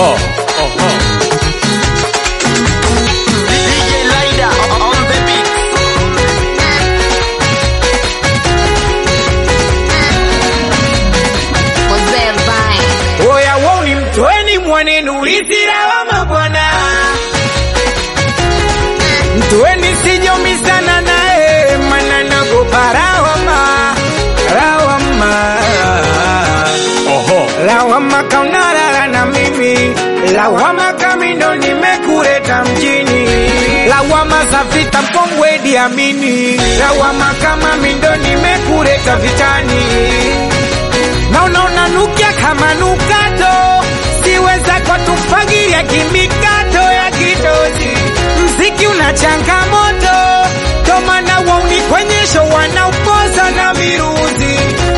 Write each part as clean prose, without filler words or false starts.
DJ Lida on the beat. Oya woni mtoeni mwanenu isira wa mabwana. Mtoeni sijomi sana nae manana goparawama. Lawama kaunarara na mimi. Lawama kamindo nimekureta mjini. Lawama za vita mpongwe diamini. Lawama kama mindo nimekureta vitani. Naona nukia kama nukato. Siweza kwa tufagiria kimikato ya kidozi. Mziki una changamoto. Tomana wauni kwenye show wanaupoza na miruzi.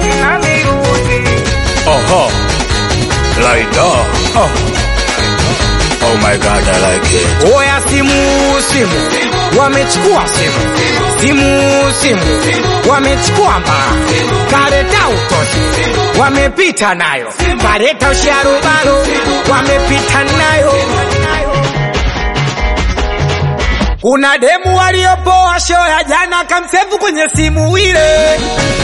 Like that. Oh my God, I like it. Oya simu wamechukua simu wamechukua mbaa. Kareta utoshi wamepita nayo. Kareta usharubalo wamepita nayo. Kuna demu waliopoa show ya jana kamsevu kwenye simu ile.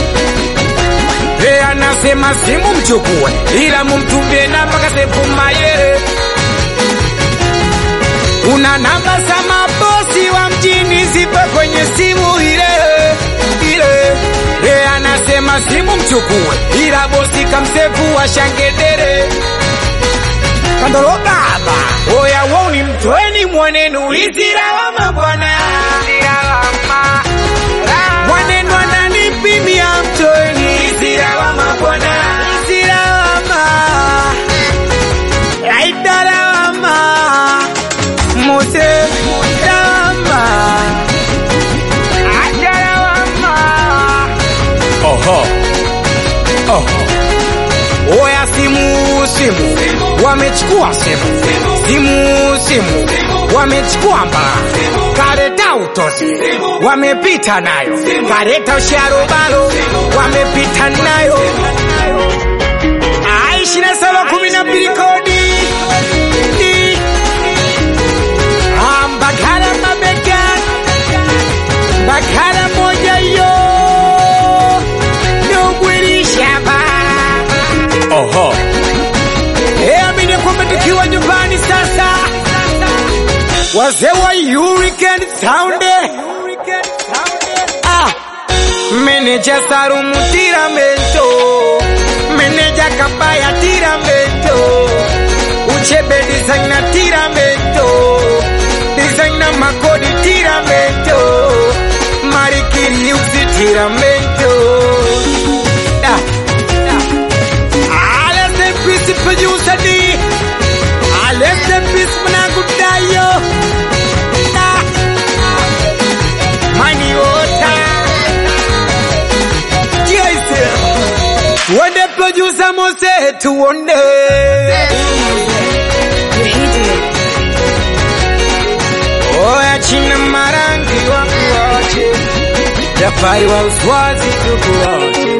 Anasema simu mchukue ila mumtumie namba kasefu mayere. Una namba za mabosi wa mjini zipo kwenye simu ile. Anasema simu mchukue ila bosi kamsefu wa shangedere. Kandolo baba. Oya woni mtoeni mwanenu isira wa mabwana. Mwanenu ananipimia mtoeni isira wa mabwana. Isira wa ma Aidara wa ma Mose Dama Aidara wa ma. Oya simu wamechukua simu wamechukua mbaa. Kareta utosi wamepita nayo. Kareta usharubalo wamepita nayo. Aishi na 712 kodi. Bagara mabega. Bagara moja yo. Nugwiri shaba. Amine kumbe tukiwa nyumbani sasa. Wazee wa Hurricane Sound. Meneja Sarumu Tiramento. Meneja Kabaya Tiramento. Uchebe designer Tiramento. Designer Makodi Tiramento. Mariki Music Tiramento. Let's say peace producer D. Let's say peace managudayo. Money water. When the producer must say to one day. Oh, ya china marangi wa kuwache. Jafari wa uswazi tukuwache.